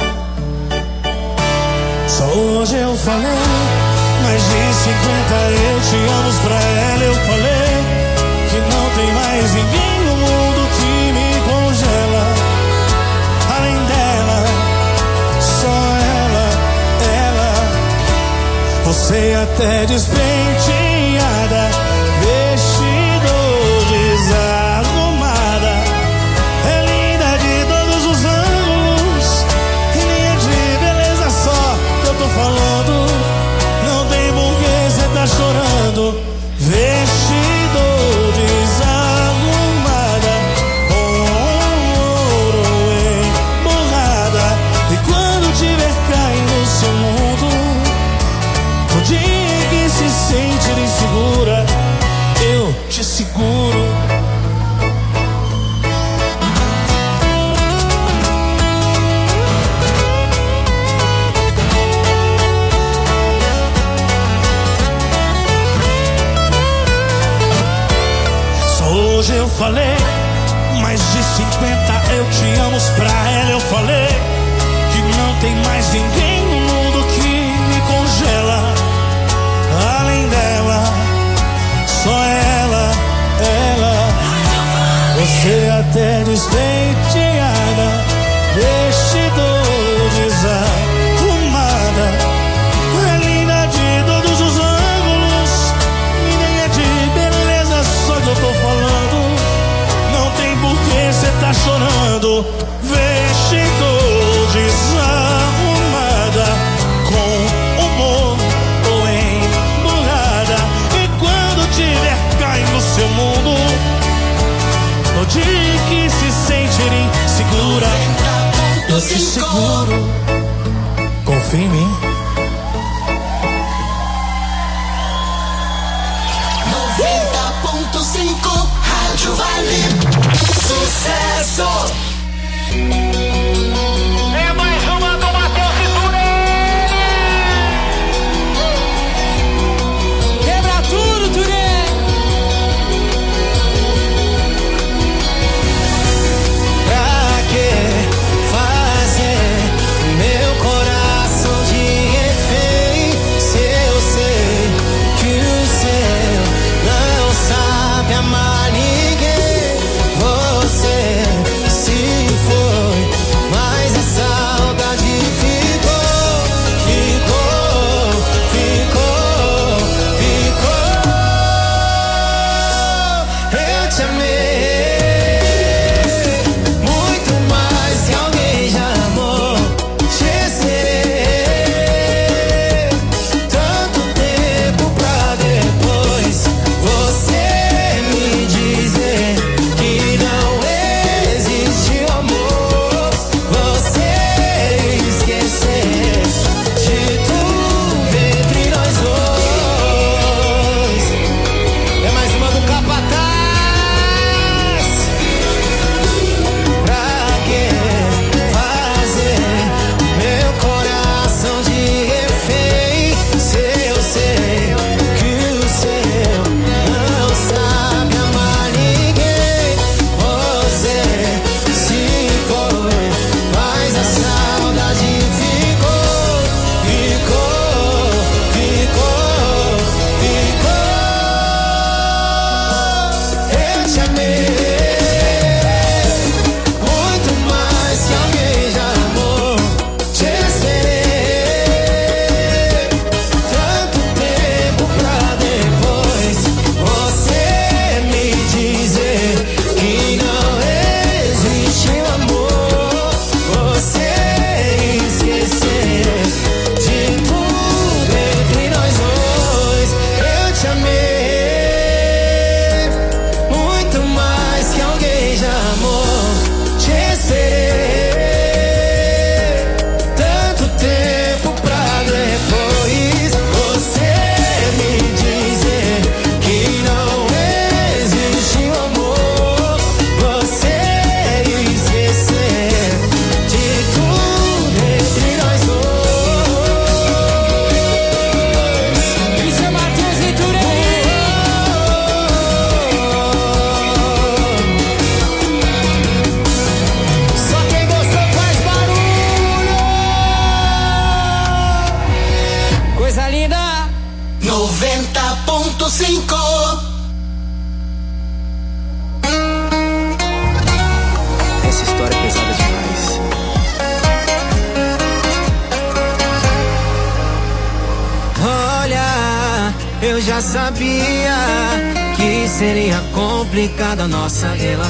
Só hoje eu falei mais de cinquenta eu te amo pra ela. Eu falei que não tem mais ninguém no mundo que me congela. Além dela, só ela, ela. Você até despenteada, vestido desarrumada, é linda de todos os ângulos, e nem é de beleza só que eu tô falando. Não tem porquê cê tá chorando. Vestido desarrumada, com ouro emborrada, e quando tiver caindo no seu mundo, o dia que se sentir insegura, eu te seguro. Só hoje eu falei mais de cinquenta eu te amo pra ela. Eu falei que não tem mais ninguém no mundo que me congela. Além dela, só ela, ela. Você até despenteada, vestido desarrumada, é linda de todos os ângulos, e nem é de beleza só que eu tô falando. Não tem porquê cê tá chorando. Vestido desarrumada, com humor doce seguro. Confia em mim. noventa ponto cinco Rádio Vale. Sucesso! É mais uma do Matheus Cintura. Quebra tudo, Turê. Pra que fazer meu coração de refém se eu sei que o seu não sabe amar ninguém? Você se foi, mas a saudade ficou, ficou, ficou, ficou. Eu te amei muito mais que alguém já amou. Te esperei tanto tempo pra depois você me dizer que não existe amor. Você esquecer de tudo entre nós dois. É mais uma do Capataz. Pra que fazer meu coração de refém se eu sei que o seu não sabe amar ninguém? Você se foi, mas a saudade ficou, ficou, ficou, ficou. Eu te amei muito mais que alguém já amou. Te esperei tanto tempo pra depois você me dizer que não existe amor. Você esquecer de tudo entre nós dois. Eu te amei muito mais que alguém já amou. Te esperei tanto tempo pra depois você me dizer que não existe amor. Você esquecer de tudo entre nós dois. Isso é Matheus Venturei. Só quem gostou faz barulho. Coisa linda. noventa ponto cinco. Essa história é pesada demais. Olha, eu já sabia que seria complicada a nossa relação.